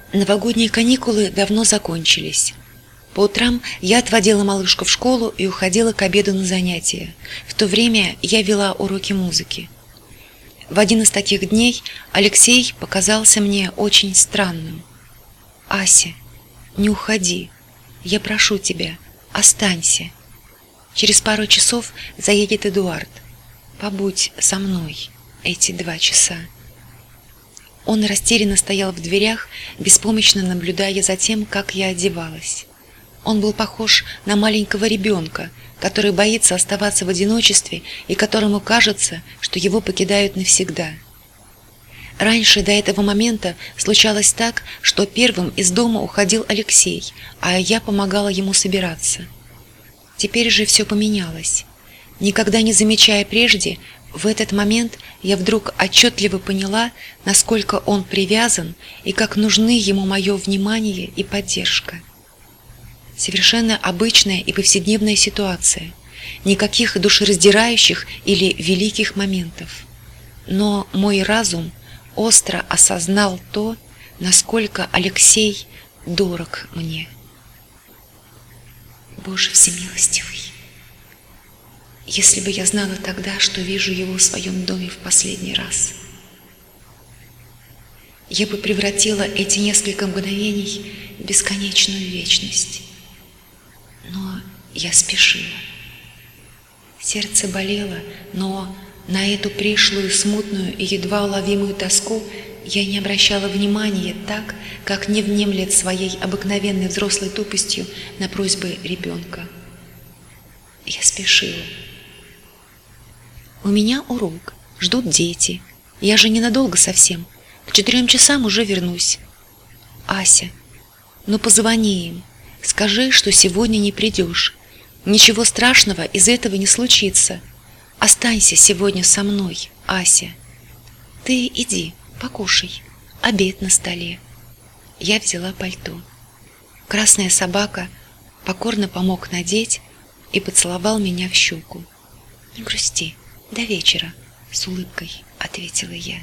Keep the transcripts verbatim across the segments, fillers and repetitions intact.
Новогодние каникулы давно закончились. По утрам я отводила малышку в школу и уходила к обеду на занятия. В то время я вела уроки музыки. В один из таких дней Алексей показался мне очень странным. «Ася, не уходи. Я прошу тебя, останься. Через пару часов заедет Эдуард. Побудь со мной эти два часа». Он растерянно стоял в дверях, беспомощно наблюдая за тем, как я одевалась. Он был похож на маленького ребенка, который боится оставаться в одиночестве и которому кажется, что его покидают навсегда. Раньше до этого момента случалось так, что первым из дома уходил Алексей, а я помогала ему собираться. Теперь же все поменялось. Никогда не замечая прежде, в этот момент я вдруг отчетливо поняла, насколько он привязан и как нужны ему мое внимание и поддержка. Совершенно обычная и повседневная ситуация, никаких душераздирающих или великих моментов. Но мой разум остро осознал то, насколько Алексей дорог мне. Боже всемилостивый! Если бы я знала тогда, что вижу его в своем доме в последний раз, я бы превратила эти несколько мгновений в бесконечную вечность. Но я спешила. Сердце болело, но на эту пришлую, смутную и едва уловимую тоску я не обращала внимания так, как не внемлет своей обыкновенной взрослой тупостью на просьбы ребенка. Я спешила. У меня урок, ждут дети. Я же ненадолго совсем. К четырем часам уже вернусь. Ася, ну позвони им. Скажи, что сегодня не придешь. Ничего страшного из этого не случится. Останься сегодня со мной, Ася. Ты иди, покушай. Обед на столе. Я взяла пальто. Красная собака покорно помог надеть и поцеловал меня в щеку. Не грусти. До вечера, с улыбкой ответила я.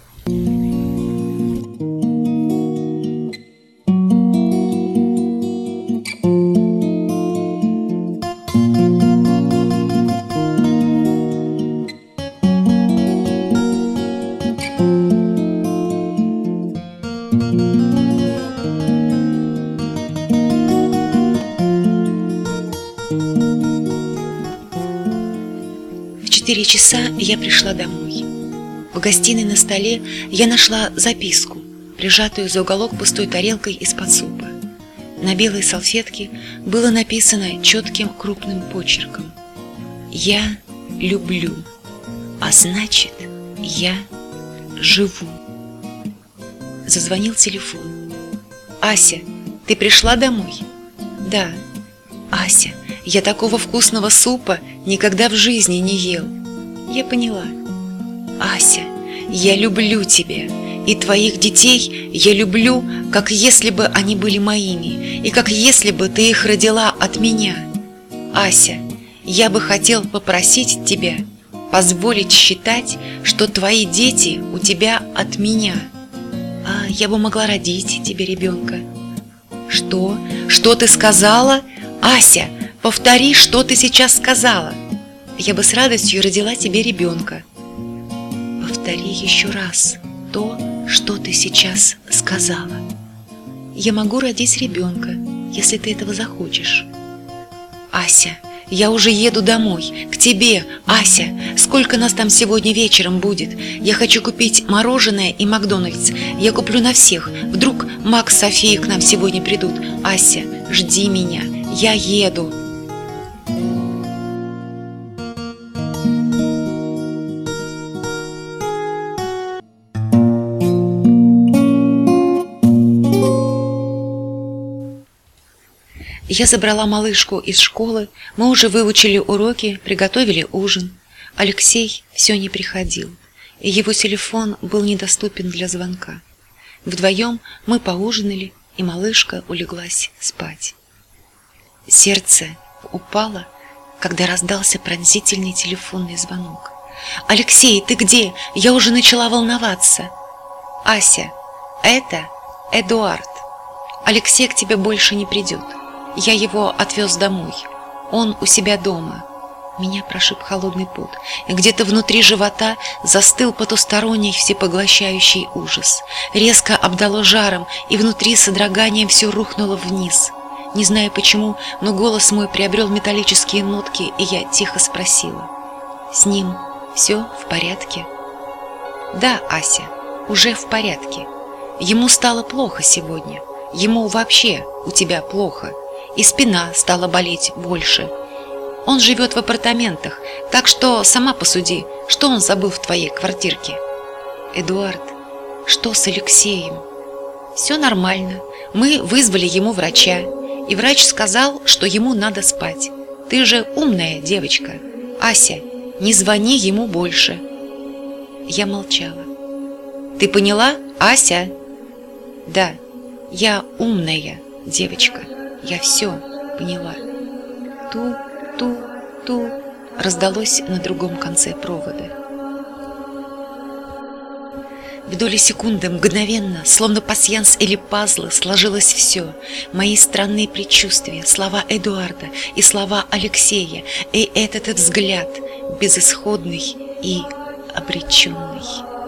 В четыре часа я пришла домой. В гостиной на столе я нашла записку, прижатую за уголок пустой тарелкой из-под супа. На белой салфетке было написано четким крупным почерком: «Я люблю, а значит, я живу». Зазвонил телефон. «Ася, ты пришла домой?» «Да». «Ася, я такого вкусного супа никогда в жизни не ел». «Я поняла». «Ася, я люблю тебя, и твоих детей я люблю, как если бы они были моими, и как если бы ты их родила от меня. Ася, я бы хотел попросить тебя позволить считать, что твои дети у тебя от меня. А я бы могла родить тебе ребенка». «Что? Что ты сказала? Ася, повтори, что ты сейчас сказала». «Я бы с радостью родила тебе ребенка». «Повтори еще раз то, что ты сейчас сказала». «Я могу родить ребенка, если ты этого захочешь». «Ася, я уже еду домой, к тебе, Ася. Сколько нас там сегодня вечером будет? Я хочу купить мороженое и Макдональдс. Я куплю на всех. Вдруг Макс с Софией к нам сегодня придут. Ася, жди меня, я еду». Я забрала малышку из школы, мы уже выучили уроки, приготовили ужин. Алексей все не приходил, и его телефон был недоступен для звонка. Вдвоем мы поужинали, и малышка улеглась спать. Сердце упало, когда раздался пронзительный телефонный звонок. «Алексей, ты где? Я уже начала волноваться». «Ася, это Эдуард». Алексей к тебе больше не придет. Я его отвез домой. Он у себя дома. Меня прошиб холодный пот, и где-то внутри живота застыл потусторонний всепоглощающий ужас. Резко обдало жаром, и внутри содроганием все рухнуло вниз. Не знаю почему, но голос мой приобрел металлические нотки, и я тихо спросила: «С ним все в порядке?» «Да, Ася, уже в порядке. Ему стало плохо сегодня. Ему вообще у тебя плохо. И спина стала болеть больше. Он живет в апартаментах, так что сама посуди, что он забыл в твоей квартирке». «Эдуард, что с Алексеем?» «Все нормально. Мы вызвали ему врача, и врач сказал, что ему надо спать. Ты же умная девочка. Ася, не звони ему больше». Я молчала. «Ты поняла, Ася?» «Да, я умная девочка. Я все поняла». Ту-ту-ту раздалось на другом конце провода. В доли секунды, мгновенно, словно пасьянс или пазлы, сложилось все. Мои странные предчувствия, слова Эдуарда и слова Алексея, и этот взгляд, безысходный и обреченный.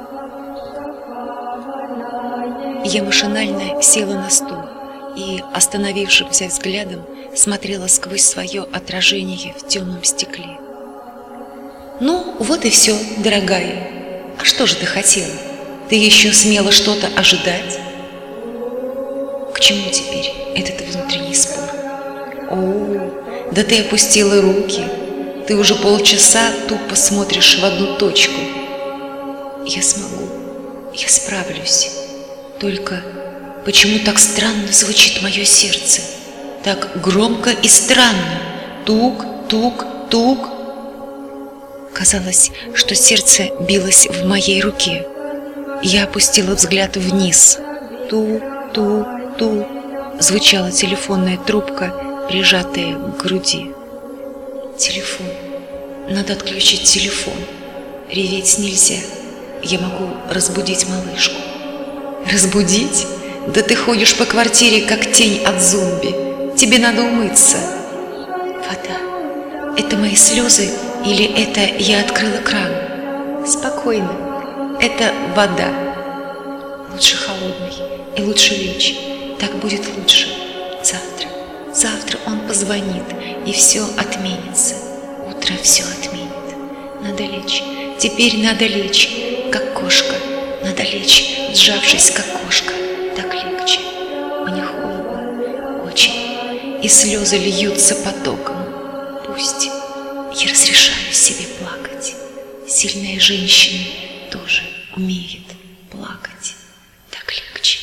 Я машинально села на стул и, остановившимся взглядом, смотрела сквозь свое отражение в темном стекле. «Ну, вот и все, дорогая. А что же ты хотела? Ты еще смела что-то ожидать?» К чему теперь этот внутренний спор? О, да ты опустила руки. Ты уже полчаса тупо смотришь в одну точку. Я смогу, я справлюсь. Только почему так странно звучит мое сердце? Так громко и странно. Тук, тук, тук. Казалось, что сердце билось в моей руке. Я опустила взгляд вниз. Ту, ту, ту. Звучала телефонная трубка, прижатая к груди. Телефон. Надо отключить телефон. Реветь нельзя. Я могу разбудить малышку. Разбудить? Да ты ходишь по квартире, как тень от зомби. Тебе надо умыться. Вода. Это мои слезы или это я открыла кран? Спокойно. Это вода. Лучше холодный и лучше лечь. Так будет лучше. Завтра. Завтра он позвонит, и все отменится. Утро все отменит. Надо лечь. Теперь надо лечь, как кошка. Надо лечь, сжавшись, как кошка. Так легче. Мне холодно. Очень. И слезы льются потоком. Пусть. Я разрешаю себе плакать. Сильная женщина тоже умеет плакать. Так легче.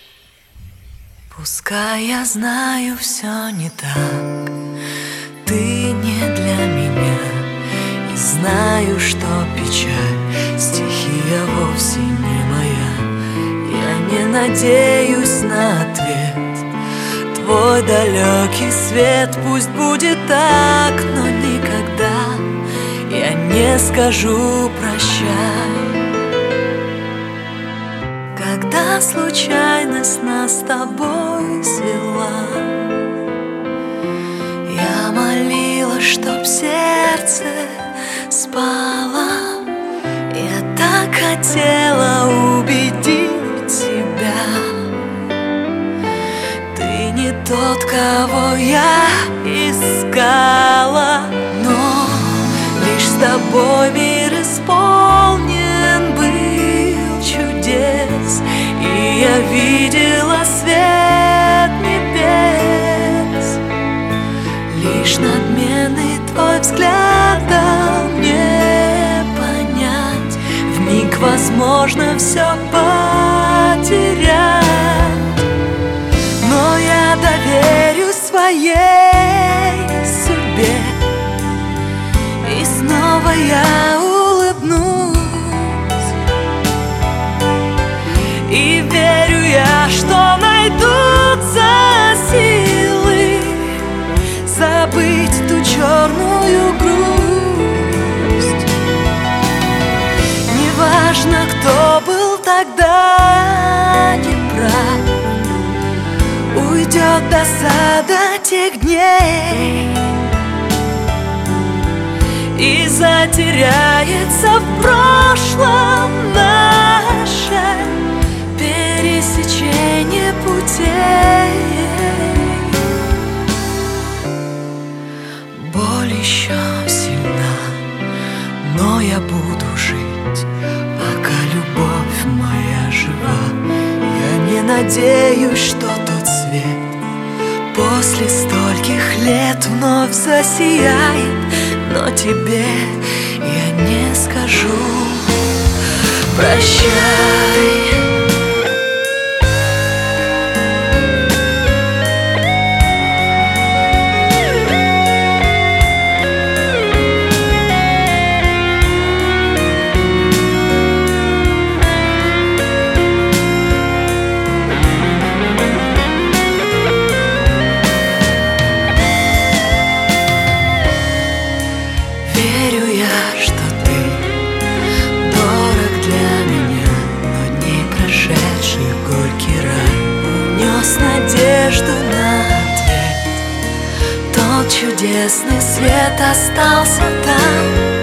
Пускай я знаю, все не так. Ты не для меня. И знаю, что печаль, стихия вовсе не моя. Я не надеюсь на ответ. Твой далекий свет пусть будет так, но никогда я не скажу прощай. Когда случайность нас с тобой свела, я молила, чтоб сердце спало. Я так хотела убедить себя, ты не тот, кого я искала. Но лишь с тобой мир исполнен был чудес, и я видела свет небес. Лишь надменный твой взгляд дал мне понять, вмиг возможно все потерять. Но я доверюсь своей судьбе, и снова я улыбнусь. И верю я, что найдутся силы забыть ту черную грусть. Неважно, кто был тогда уйдет досада тех дней и затеряется в прошлом наше пересечение путей. Боль еще сильна, но я буду жить, пока любовь моя жива. Я не надеюсь, что тот свет после стольких лет вновь засияет, но тебе я не скажу прощай. Надежду на ответ, тот чудесный свет остался там.